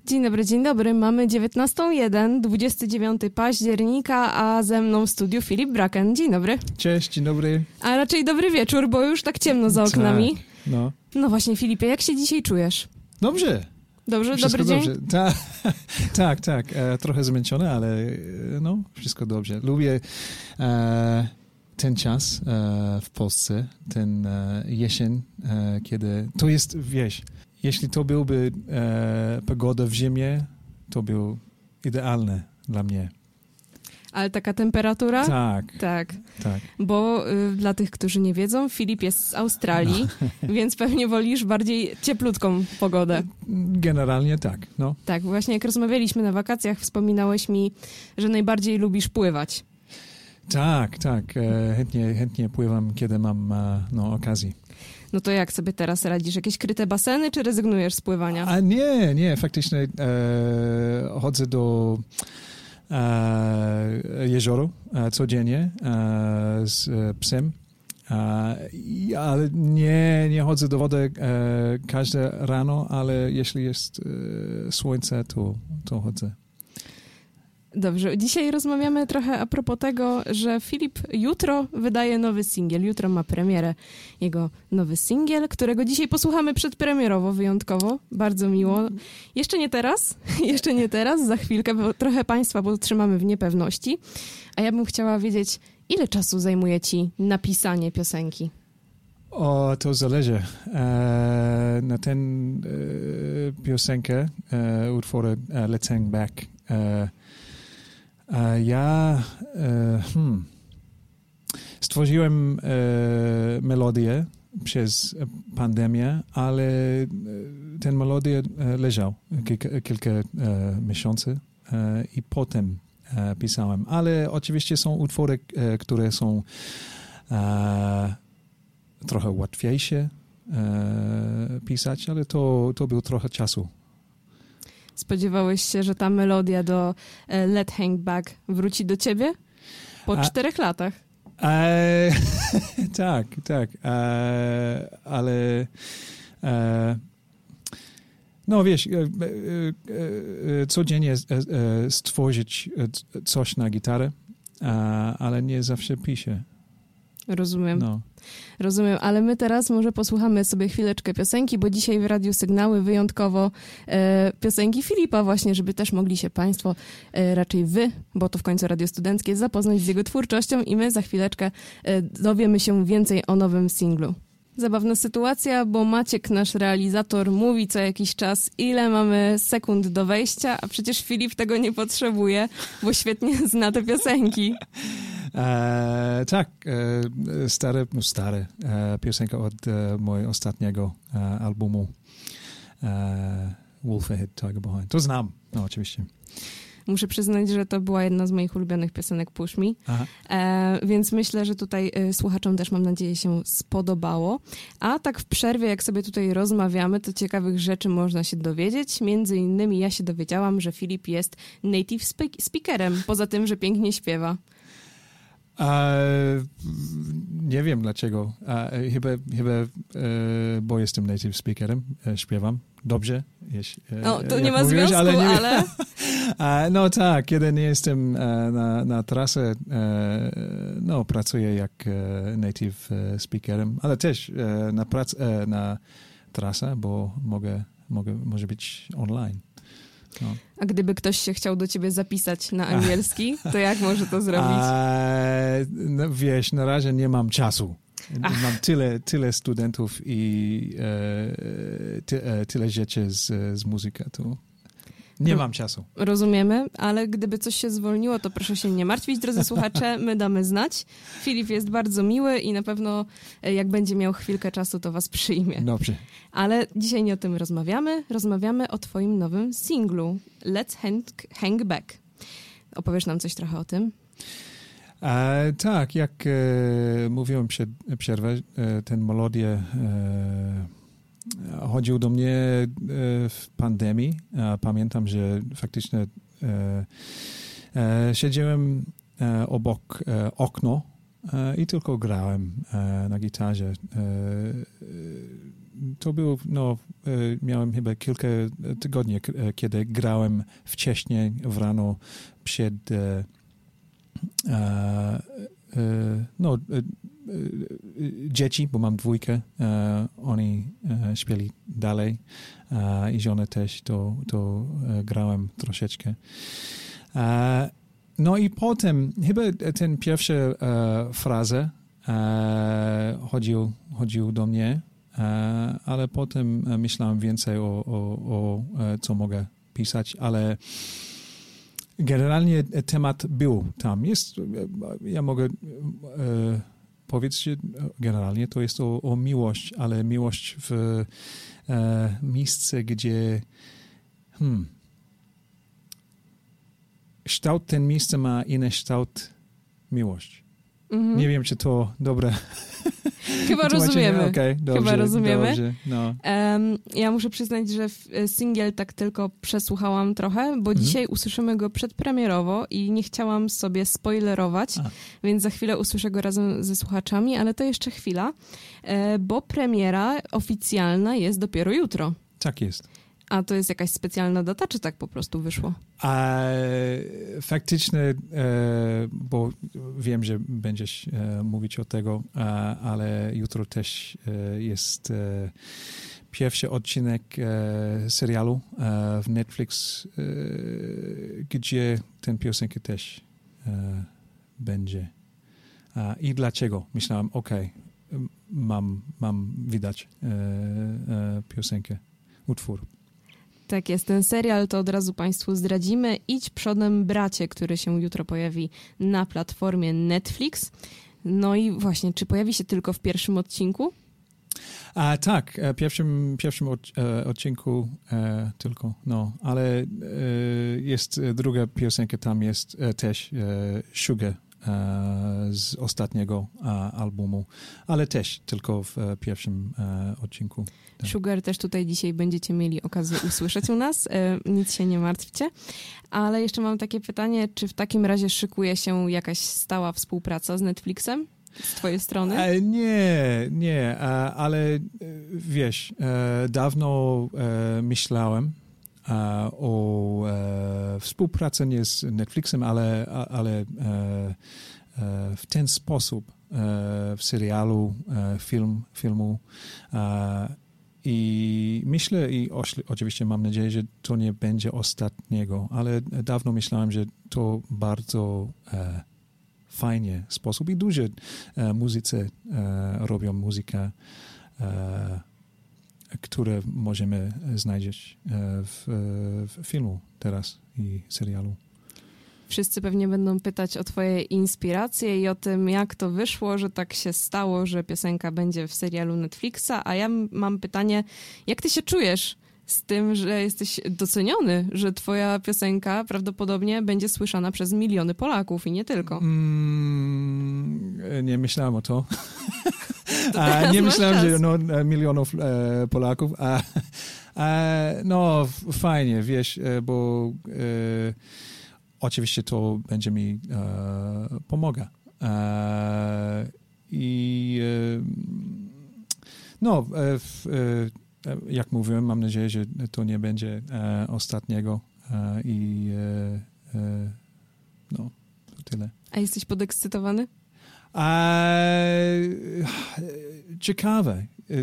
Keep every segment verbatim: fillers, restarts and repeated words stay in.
Dzień dobry, dzień dobry. Mamy dziewiętnasta jeden, dwudziestego dziewiątego października, a ze mną w studiu Filip Braken. Dzień dobry. Cześć, dzień dobry. A raczej dobry wieczór, bo już tak ciemno za oknami. Tak, no. No właśnie, Filipie, jak się dzisiaj czujesz? Dobrze. Dobrze, wszystko dobry dobrze. dzień? Ta, tak, tak. E, trochę zmęczony, ale e, no, wszystko dobrze. Lubię e, ten czas e, w Polsce, ten e, jesień, e, kiedy to jest, wiesz, jeśli to byłby e, pogoda w zimie, to był idealne dla mnie. Ale taka temperatura? Tak. Tak. tak. Bo y, dla tych, którzy nie wiedzą, Filip jest z Australii, no. Więc pewnie wolisz bardziej cieplutką pogodę. Generalnie tak, no. Tak, właśnie jak rozmawialiśmy na wakacjach, wspominałeś mi, że najbardziej lubisz pływać. Tak, tak. E, chętnie, chętnie pływam, kiedy mam e, no, okazję. No to jak sobie teraz radzisz? Jakieś kryte baseny, czy rezygnujesz z pływania? A nie, nie, faktycznie e, chodzę do e, jeziora e, codziennie e, z e, psem, e, ale nie, nie chodzę do wody e, każde rano, ale jeśli jest e, słońce, to, to chodzę. Dobrze, dzisiaj rozmawiamy trochę a propos tego, że Filip jutro wydaje nowy singiel. Jutro ma premierę jego nowy singiel, którego dzisiaj posłuchamy przedpremierowo, wyjątkowo. Bardzo miło. Jeszcze nie teraz, jeszcze nie teraz, za chwilkę, bo trochę Państwa trzymamy w niepewności. A ja bym chciała wiedzieć, ile czasu zajmuje Ci napisanie piosenki? O, to zależy. E, na tę e, piosenkę, e, utwór e, Let's Hang Back, e, a ja e, hmm, stworzyłem e, melodię przez pandemię, ale e, ten melodia e, leżał kilka, kilka e, miesięcy e, i potem e, pisałem. Ale oczywiście są utwory, e, które są e, trochę łatwiejsze e, pisać, ale to, to był trochę czasu. Spodziewałeś się, że ta melodia do e, Let Hang Back wróci do ciebie? Po A, czterech latach. E, tak, tak. E, ale e, no wiesz, e, e, e, codziennie e, stworzyć coś na gitarę, e, ale nie zawsze piszę. Rozumiem. No. Rozumiem, ale my teraz może posłuchamy sobie chwileczkę piosenki, bo dzisiaj w Radiu Sygnały wyjątkowo e, piosenki Filipa właśnie, żeby też mogli się Państwo, e, raczej wy, bo to w końcu Radio Studenckie, zapoznać z jego twórczością i my za chwileczkę e, dowiemy się więcej o nowym singlu. Zabawna sytuacja, bo Maciek, nasz realizator, mówi co jakiś czas, ile mamy sekund do wejścia, a przecież Filip tego nie potrzebuje, bo świetnie zna te piosenki. E, tak, e, stare, no stare e, piosenka od e, mojego ostatniego e, albumu e, Wolf Ahead, Tiger Behind. To znam, no oczywiście. Muszę przyznać, że to była jedna z moich ulubionych piosenek Push Me, e, więc myślę, że tutaj e, słuchaczom też, mam nadzieję, się spodobało. A tak w przerwie, jak sobie tutaj rozmawiamy, to ciekawych rzeczy można się dowiedzieć. Między innymi ja się dowiedziałam, że Filip jest native spe- speakerem, poza tym, że pięknie śpiewa. A, nie wiem dlaczego. A, chyba, chyba e, bo jestem native speakerem, e, śpiewam dobrze. Jeś, e, no, to nie ma mówisz, związku, ale... Nie... ale... A, no tak, kiedy nie jestem e, na, na trasę, e, no pracuję jak e, native e, speakerem, ale też e, na, prac, e, na trasę, bo mogę, mogę, może być online. No. A gdyby ktoś się chciał do ciebie zapisać na angielski, to jak może to zrobić? A, no, wiesz, na razie nie mam czasu. Ach. Mam tyle, tyle studentów i e, ty, e, tyle rzeczy z, z muzyką. To nie Ro- mam czasu. Rozumiemy, ale gdyby coś się zwolniło, to proszę się nie martwić, drodzy słuchacze, my damy znać. Filip jest bardzo miły i na pewno jak będzie miał chwilkę czasu, to was przyjmie. Dobrze. Ale dzisiaj nie o tym rozmawiamy. Rozmawiamy o twoim nowym singlu Let's Hang, Hang Back. Opowiesz nam coś trochę o tym? E, tak, jak e, mówiłem przed przerwę, e, ten melodię e, chodził do mnie e, w pandemii. E, pamiętam, że faktycznie e, e, siedziałem e, obok e, okno e, i tylko grałem e, na gitarze. E, to było, no, miałem chyba kilka tygodni, kiedy grałem wcześniej w rano przed no, dzieci, bo mam dwójkę, oni śpieli dalej i żonę też, to, to grałem troszeczkę. No i potem chyba ten pierwsza fraza chodził, chodził do mnie, ale potem myślałem więcej o, o, o co mogę pisać, ale generalnie temat był tam. Jest, ja mogę e, powiedzieć, że generalnie to jest o, o miłość, ale miłość w e, miejsce, gdzie hmm, kształt ten miejsce ma inny kształt miłość. Mm-hmm. Nie wiem, czy to dobre. Chyba rozumiemy. Okay, dobrze, Chyba rozumiemy. Dobrze, no. um, ja muszę przyznać, że singiel tak tylko przesłuchałam trochę, bo mm-hmm. dzisiaj usłyszymy go przedpremierowo i nie chciałam sobie spoilerować, A. więc za chwilę usłyszę go razem ze słuchaczami, ale to jeszcze chwila, e, bo premiera oficjalna jest dopiero jutro. Tak jest. A to jest jakaś specjalna data, czy tak po prostu wyszło? A, faktycznie, e, bo wiem, że będziesz e, mówić o tego, a, ale jutro też e, jest e, pierwszy odcinek e, serialu e, w Netflix, e, gdzie ten piosenka też e, będzie. A, I dlaczego? Myślałem, okej, okay, mam, mam widać e, e, piosenkę, utwór. Tak jest, ten serial to od razu Państwu zdradzimy. Idź przodem, bracie, który się jutro pojawi na platformie Netflix. No i właśnie, czy pojawi się tylko w pierwszym odcinku? A, tak, w pierwszym, pierwszym od, e, odcinku e, tylko, no, ale e, jest druga piosenka, tam jest e, też e, Sugar e, z ostatniego e, albumu, ale też tylko w e, pierwszym e, odcinku. Tak. Sugar też tutaj dzisiaj będziecie mieli okazję usłyszeć u nas, e, nic się nie martwcie. Ale jeszcze mam takie pytanie, czy w takim razie szykuje się jakaś stała współpraca z Netflixem z twojej strony? E, nie, nie, e, ale wiesz, e, dawno e, myślałem e, o e, współpracy nie z Netflixem, ale, ale e, e, w ten sposób e, w serialu, e, film, filmu e, i myślę i oczywiście mam nadzieję, że to nie będzie ostatniego, ale dawno myślałem, że to bardzo e, fajnie sposób i duże e, muzycy e, robią muzykę, e, które możemy znaleźć e, w, w filmu teraz i serialu. Wszyscy pewnie będą pytać o twoje inspiracje i o tym, jak to wyszło, że tak się stało, że piosenka będzie w serialu Netflixa, a ja mam pytanie, jak ty się czujesz z tym, że jesteś doceniony, że twoja piosenka prawdopodobnie będzie słyszana przez miliony Polaków i nie tylko? Mm, nie myślałem o to. to a, nie myślałem, czas. że no, milionów e, Polaków. A, a, no, fajnie, wiesz, bo e, oczywiście to będzie mi e, pomaga. E, I e, no, e, e, jak mówiłem, mam nadzieję, że to nie będzie e, ostatniego e, i e, e, no, to tyle. A jesteś podekscytowany? E, ciekawe, e, e,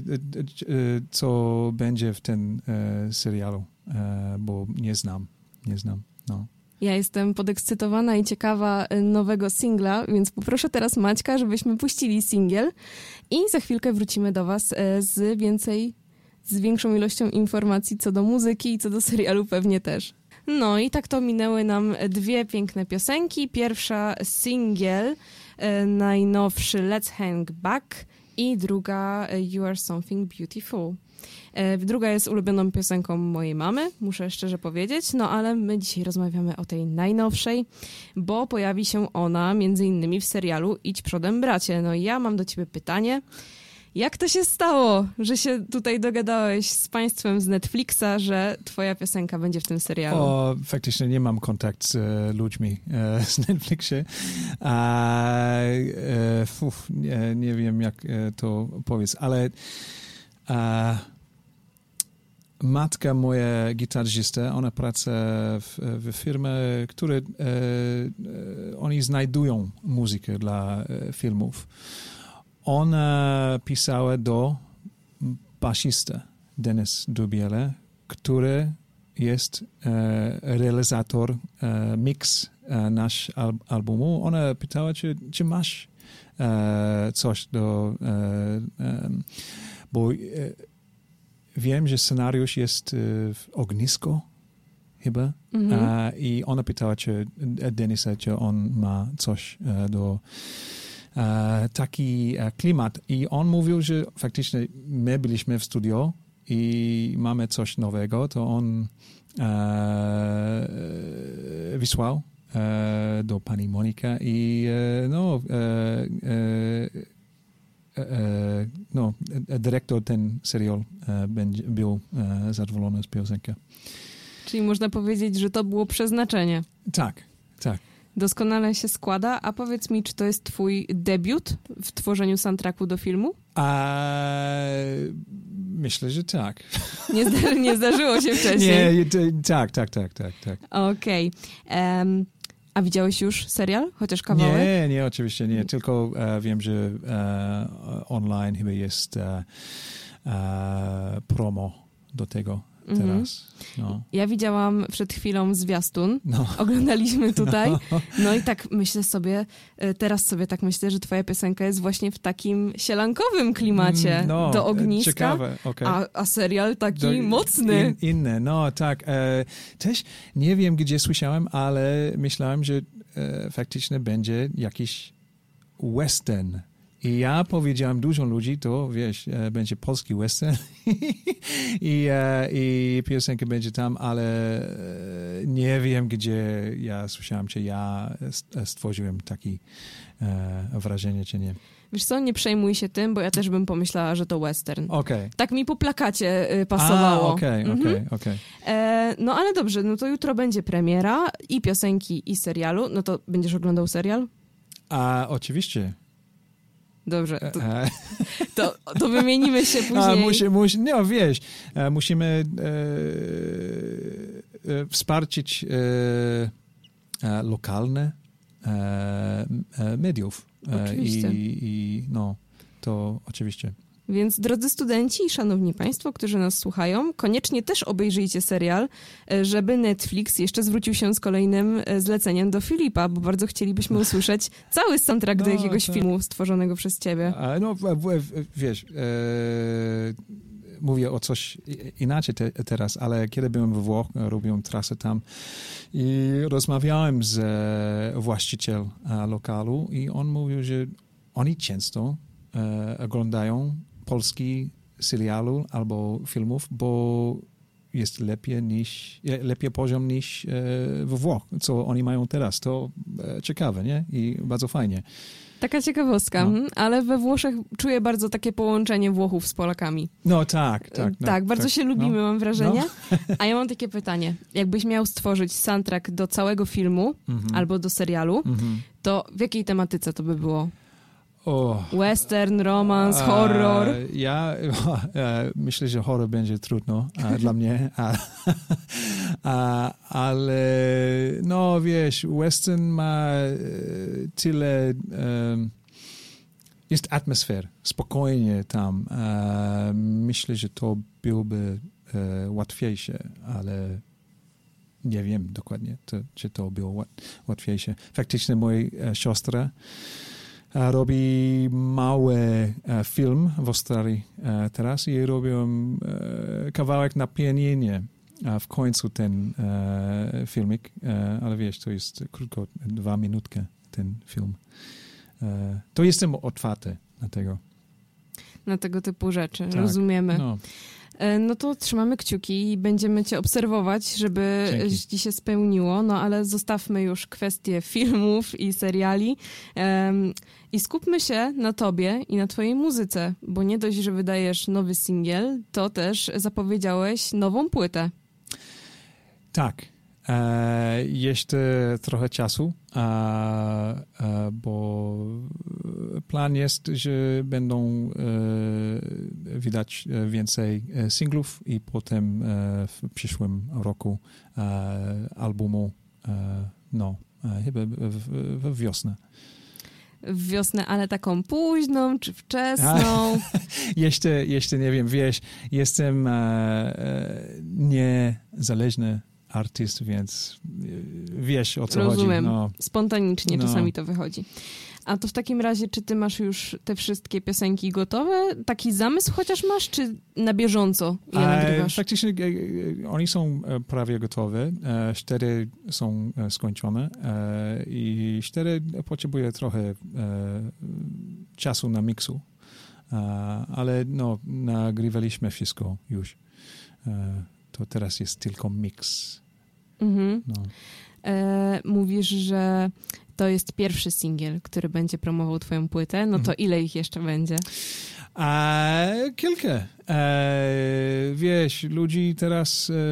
co będzie w tym e, serialu, e, bo nie znam, nie znam, no. Ja jestem podekscytowana i ciekawa nowego singla, więc poproszę teraz Maćka, żebyśmy puścili singiel i za chwilkę wrócimy do was z więcej, z większą ilością informacji co do muzyki i co do serialu pewnie też. No i tak to minęły nam dwie piękne piosenki. Pierwsza singiel, najnowszy Let's Hang Back i druga You Are Something Beautiful. Druga jest ulubioną piosenką mojej mamy, muszę szczerze powiedzieć, no ale my dzisiaj rozmawiamy o tej najnowszej, bo pojawi się ona między innymi w serialu Idź przodem, bracie. No i ja mam do ciebie pytanie, jak to się stało, że się tutaj dogadałeś z państwem z Netflixa, że twoja piosenka będzie w tym serialu? O, faktycznie nie mam kontaktu z e, ludźmi e, z Netflixie. A, e, uf, nie, nie wiem, jak e, to powiedzieć, ale a, matka moja gitarzysta, ona pracuje w, w firmie, które e, e, oni znajdują muzykę dla e, filmów. Ona pisała do basista Denis Dubiele, który jest e, realizator e, mix e, nasz al, albumu. Ona pytała, czy, czy masz e, coś do... E, e, bo e, wiem, że scenariusz jest e, w ognisko chyba. Mm-hmm. E, I ona pytała, czy Denisa, czy on ma coś e, do... E, taki e, klimat. I on mówił, że faktycznie my byliśmy w studio i mamy coś nowego, to on e, wysłał e, do pani Monika i e, no, e, e, e, no dyrektor ten serial e, będzie, był e, zadowolony z piosenki. Czyli można powiedzieć, że to było przeznaczenie. Tak, tak. Doskonale się składa, a powiedz mi, czy to jest twój debiut w tworzeniu soundtracku do filmu? A, myślę, że tak. Nie, zda- nie zdarzyło się wcześniej? Nie, tak, tak, tak, tak, tak. Okej. Okay. Um, a widziałeś już serial? Chociaż kawałek? Nie, nie, oczywiście nie. Tylko e, wiem, że e, online chyba jest e, e, promo do tego teraz. No. Ja widziałam przed chwilą zwiastun. No. Oglądaliśmy tutaj. No. no i tak myślę sobie, teraz sobie tak myślę, że twoja piosenka jest właśnie w takim sielankowym klimacie no, do ogniska. Ciekawe, okay. a, a serial taki do, mocny. In, inny, no tak. E, też nie wiem, gdzie słyszałem, ale myślałem, że e, faktycznie będzie jakiś western. I ja powiedziałem dużo ludzi, to wiesz, e, będzie polski western I, e, i piosenka będzie tam, ale e, nie wiem, gdzie ja słyszałem, czy ja stworzyłem takie e, wrażenie, czy nie. Wiesz co, nie przejmuj się tym, bo ja też bym pomyślała, że to western. Okay. Tak mi po plakacie y, pasowało. Okej, okej, okej. No ale dobrze, no to jutro będzie premiera i piosenki, i serialu. No to będziesz oglądał serial? A oczywiście. Dobrze, to, to, to wymienimy się później. A, musi, musi, no wiesz, musimy e, e, wsparcić e, e, lokalne e, e, mediów. Oczywiście. I, I no, to oczywiście. Więc drodzy studenci i szanowni państwo, którzy nas słuchają, koniecznie też obejrzyjcie serial, żeby Netflix jeszcze zwrócił się z kolejnym zleceniem do Filipa, bo bardzo chcielibyśmy usłyszeć cały soundtrack no, do jakiegoś tak. filmu stworzonego przez ciebie. A, no, w, w, wiesz, e, mówię o coś inaczej te, teraz, ale kiedy byłem we Włoszech, robiłem trasę tam i rozmawiałem z e, właścicielem lokalu i on mówił, że oni często e, oglądają polski serialu albo filmów, bo jest lepiej niż, lepiej poziom niż e, we Włoch, co oni mają teraz. To e, ciekawe, nie? I bardzo fajnie. Taka ciekawostka, no. Ale we Włoszech czuję bardzo takie połączenie Włochów z Polakami. No tak, tak. No, tak, bardzo tak, się lubimy, no. mam wrażenie. No. A ja mam takie pytanie. Jakbyś miał stworzyć soundtrack do całego filmu mm-hmm. albo do serialu, mm-hmm. to w jakiej tematyce to by było? Oh. Western, romans, horror. Uh, ja uh, myślę, że horror będzie trudno uh, dla mnie, uh, uh, ale no wiesz, western ma uh, tyle, um, jest atmosfer, spokojnie tam. Uh, myślę, że to byłoby uh, łatwiejsze, ale nie wiem dokładnie, to, czy to było łatwiejsze. Faktycznie moja uh, siostra robi mały e, film w Australii e, teraz i robią e, kawałek na pianinie a w końcu ten e, filmik, e, ale wiesz, to jest krótko, dwa minutki ten film. E, to jestem otwarty na tego. Na tego typu rzeczy, tak. Rozumiemy. No. No to trzymamy kciuki i będziemy cię obserwować, żeby Dzięki. ci się spełniło, no ale zostawmy już kwestie filmów i seriali um, i skupmy się na tobie i na twojej muzyce, bo nie dość, że wydajesz nowy singiel, to też zapowiedziałeś nową płytę. Tak, E, jeszcze trochę czasu, a, a, bo plan jest, że będą e, widać więcej singlów i potem e, w przyszłym roku e, albumu, e, no, e, chyba w, w wiosnę. W wiosnę, ale taką późną czy wczesną? jeszcze, jeszcze nie wiem, wiesz, jestem e, e, niezależny artyst, więc wiesz, o co Rozumiem. chodzi. Rozumiem. No. Spontanicznie no. czasami to wychodzi. A to w takim razie, czy ty masz już te wszystkie piosenki gotowe? Taki zamysł chociaż masz, czy na bieżąco je nagrywasz? E, faktycznie e, oni są prawie gotowe. E, cztery są skończone e, i cztery potrzebuje trochę e, czasu na miksu. E, ale no, nagrywaliśmy wszystko już. E, to teraz jest tylko mix. Mhm. No. E, mówisz, że to jest pierwszy singiel, który będzie promował twoją płytę. No to mhm. ile ich jeszcze będzie? A, kilka. E, wiesz, ludzi teraz e,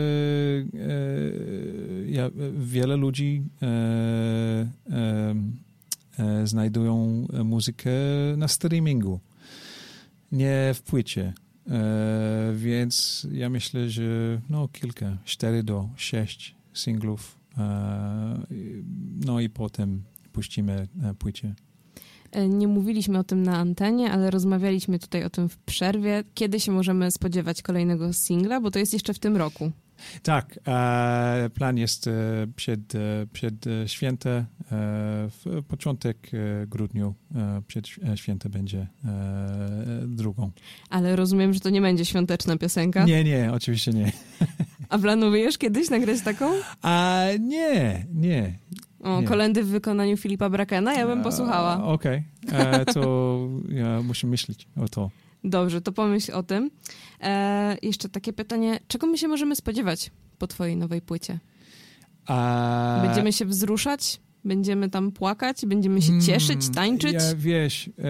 e, ja, wiele ludzi e, e, e, znajdują muzykę na streamingu, nie w płycie. E, więc ja myślę, że no kilka, cztery do sześć singlów, e, no i potem puścimy płycie. Nie mówiliśmy o tym na antenie, ale rozmawialiśmy tutaj o tym w przerwie. Kiedy się możemy spodziewać kolejnego singla? Bo to jest jeszcze w tym roku. Tak, e, plan jest e, przed, e, przed święta, e, w początek e, grudniu, e, przed święta będzie e, drugą. Ale rozumiem, że to nie będzie świąteczna piosenka? Nie, nie, oczywiście nie. A planujesz kiedyś nagrać taką? A nie, nie. O, nie. Kolendy w wykonaniu Filipa Brakena, ja bym posłuchała. Okej, okay. To ja muszę myśleć o to. Dobrze, to pomyśl o tym. E, jeszcze takie pytanie, czego my się możemy spodziewać po twojej nowej płycie? A... Będziemy się wzruszać? Będziemy tam płakać? Będziemy się cieszyć, tańczyć? Ja, wiesz, e,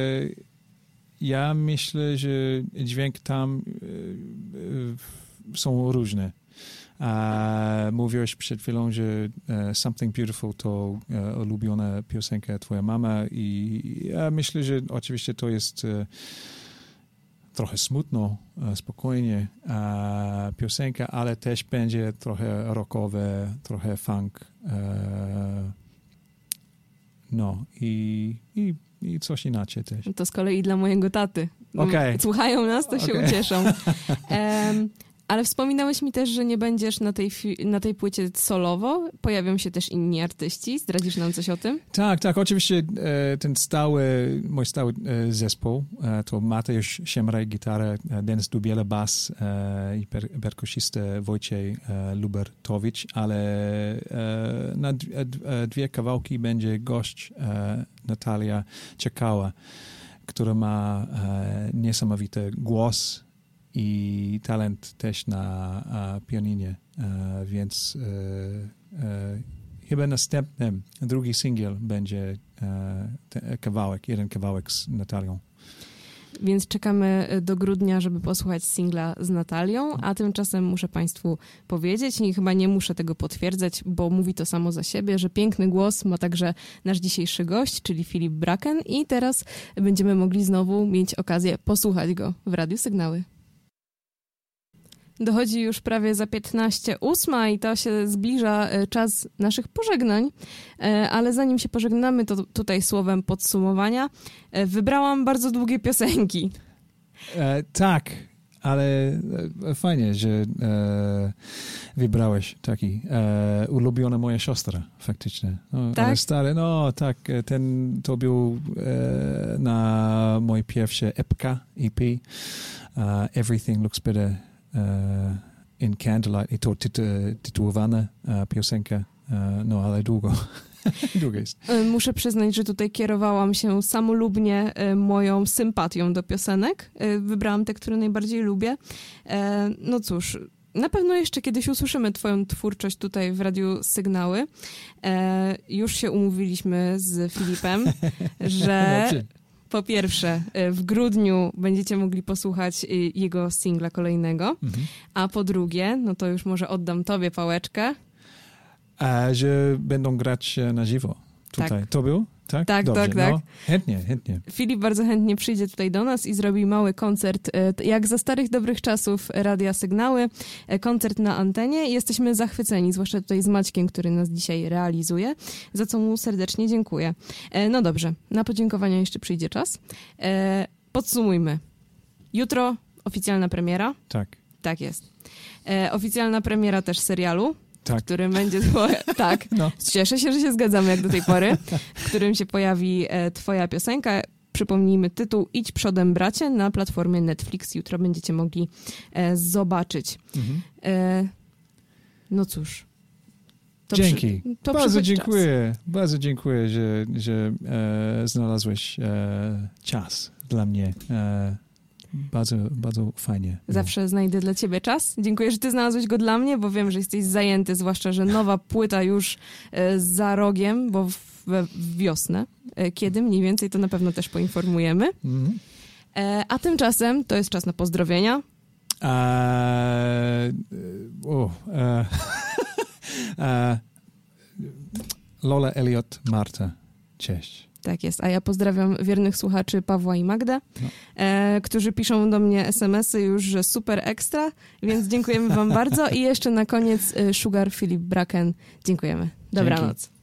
ja myślę, że dźwięk tam e, są różne. A mówiłeś przed chwilą, że uh, Something Beautiful to uh, ulubiona piosenka twoja mama i ja myślę, że oczywiście to jest uh, trochę smutno, uh, spokojnie uh, piosenka, ale też będzie trochę rockowe, trochę funk. Uh, no i, i, i coś inaczej też. To z kolei dla mojego taty. Okay. Słuchają nas, to się okay. ucieszą. Um, Ale wspominałeś mi też, że nie będziesz na tej, na tej płycie solowo. Pojawią się też inni artyści. Zdradzisz nam coś o tym? Tak, tak. Oczywiście e, ten stały, mój stały e, zespół, e, to Mateusz Siemraj, gitara, Denis Dubiela, bas e, i per, perkusista Wojciech e, Lubertowicz, ale e, na dwie, dwie kawałki będzie gość e, Natalia Czekała, która ma e, niesamowity głos i talent też na a, pianinie, a, więc e, e, chyba następnym, drugi singiel będzie e, te, kawałek, jeden kawałek z Natalią. Więc czekamy do grudnia, żeby posłuchać singla z Natalią, a tymczasem muszę Państwu powiedzieć, i chyba nie muszę tego potwierdzać, bo mówi to samo za siebie, że piękny głos ma także nasz dzisiejszy gość, czyli Filip Braken, i teraz będziemy mogli znowu mieć okazję posłuchać go w Radiu Sygnały. Dochodzi już prawie za piętnaście ósma i to się zbliża czas naszych pożegnań, ale zanim się pożegnamy, to tutaj słowem podsumowania wybrałam bardzo długie piosenki. E, tak, ale fajnie, że e, wybrałeś taki e, ulubiona moja siostra faktycznie. No, tak? Ale stary, no tak, ten to był e, na mojej pierwszej epka, E P, uh, Everything Looks Better Uh, in Candlelight, i to tytu, tytułowana uh, piosenka, uh, no ale długo. długo jest. Muszę przyznać, że tutaj kierowałam się samolubnie uh, moją sympatią do piosenek. Uh, wybrałam te, które najbardziej lubię. Uh, no cóż, na pewno jeszcze kiedyś usłyszymy twoją twórczość tutaj w Radiu Sygnały. Uh, już się umówiliśmy z Filipem, że... Po pierwsze, w grudniu będziecie mogli posłuchać jego singla kolejnego, mhm. a po drugie, no to już może oddam tobie pałeczkę. A że będą grać na żywo tutaj. Tak. To był? Tak, tak, Dobrze. tak. tak. No, chętnie, chętnie. Filip bardzo chętnie przyjdzie tutaj do nas i zrobi mały koncert, jak za starych dobrych czasów Radia Sygnały, koncert na antenie. Jesteśmy zachwyceni, zwłaszcza tutaj z Maćkiem, który nas dzisiaj realizuje, za co mu serdecznie dziękuję. No dobrze, na podziękowania jeszcze przyjdzie czas. Podsumujmy. Jutro oficjalna premiera. Tak. Tak jest. Oficjalna premiera też serialu. Tak. W którym będzie twoja... Tak, no. Cieszę się, że się zgadzamy jak do tej pory. W którym się pojawi e, twoja piosenka. Przypomnijmy tytuł Idź przodem, bracie, na platformie Netflix. Jutro będziecie mogli e, zobaczyć. Mhm. E, no cóż. To Dzięki. Przy, to bardzo dziękuję. Czas. Bardzo dziękuję, że, że e, znalazłeś e, czas dla mnie. E, Bardzo, bardzo fajnie. Zawsze znajdę dla ciebie czas. Dziękuję, że ty znalazłeś go dla mnie, bo wiem, że jesteś zajęty, zwłaszcza, że nowa płyta już e, za rogiem, bo w, w wiosnę. E, kiedy mniej więcej, to na pewno też poinformujemy. Mm-hmm. E, a tymczasem to jest czas na pozdrowienia. Uh, oh, uh, uh, Lola, Elliot, Marta. Cześć. Tak jest, a ja pozdrawiam wiernych słuchaczy Pawła i Magdę, no. e, którzy piszą do mnie es em esy już, że super ekstra, więc dziękujemy wam bardzo i jeszcze na koniec Sugar, Filip Braken. Dziękujemy. Dobranoc. Dzięki.